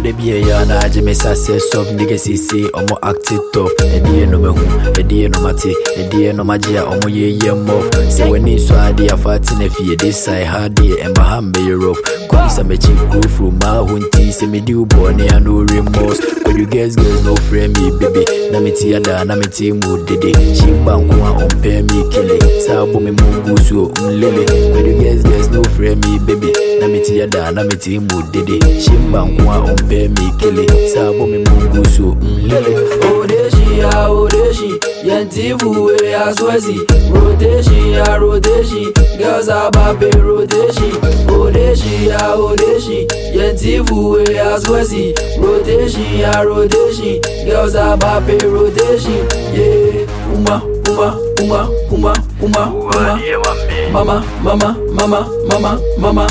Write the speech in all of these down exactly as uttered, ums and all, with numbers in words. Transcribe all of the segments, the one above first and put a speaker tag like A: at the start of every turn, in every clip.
A: the beer na Jimmy success of nigga C C omo act it tough. A dear no me hu, a dear no mati, a dear no magia omo ye ye mof. So when you so idea fatin if you this I had the and baham be rough. Come some me chick go through my hunty, say me do born and no remorse. But you guys girls no frame me baby. Na me tia da na me ti mu dede. She bang one on pay me kill it. Sabo me mungu so umlele. But you guys girls no frame me baby. Na me tia da na me ti mu dede. She bang one on pay me kill it. Sabo me mungu so umlele.
B: Oh deshi ah oh deshi, yentifu we aswezi. Rodeshi ah rodeshi, girls are babe rodeshi. Oh deshi ah oh deshi, yentifu we aswezi. Rodeshi ah rodeshi, girls are babe rodeshi. Yeah, uma uma uma uma uma uma. Mama mama mama mama mama.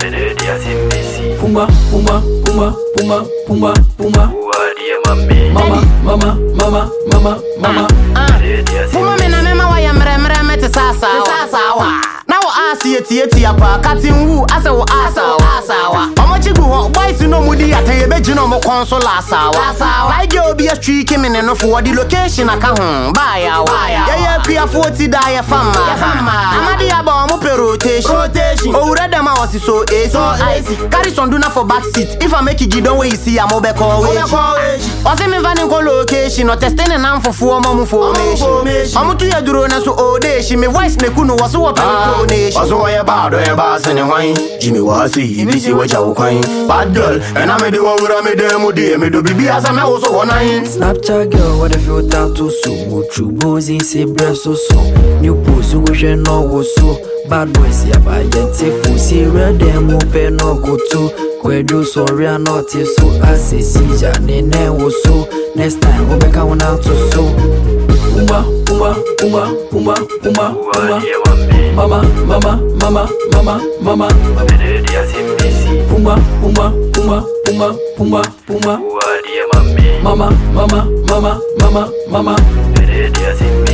B: Puma puma puma puma puma puma. Mama mama mama mama mama.
C: Puma me na mema wa ya mre mre me te sasa sasa wa. Na wo asi eti eti apa katin wu asa wo asa asa wa. Omo chigu ho boys no mudi ataye beji no mo console asa wa. Like you be a tree kimi ne no for the location aka ho ba ya wa. Yeah yeah pia forty da ya fama. Amadi aba mo pe rotation. Rotation. Oh red ma was so easy. So easy. Carry some do na for back seat. If I make you don't way you see am be call way. O se me van ko location no testing na mfofo mo mo formation. Omo to ya duro na so o dey she me voice ne ku no was what donation.
D: Also ya bad ya boss and wine. Jimmy was see if see what you queen. Bad girl and I made the one with me demo dey me do bibi as I also one nine.
A: Snapchat girl what if you talk to so much bozi say breast so so. New post we share no go so. Bad boys ya ba yentifu see red dem pe no go to. Kwedu sorry I'm not so assisi ja ne ne wo so. Next time we back on out to so. Uma uma uma uma uma uma. Mama mama mama mama mama. Puma puma puma puma puma puma. Mama mama mama mama mama.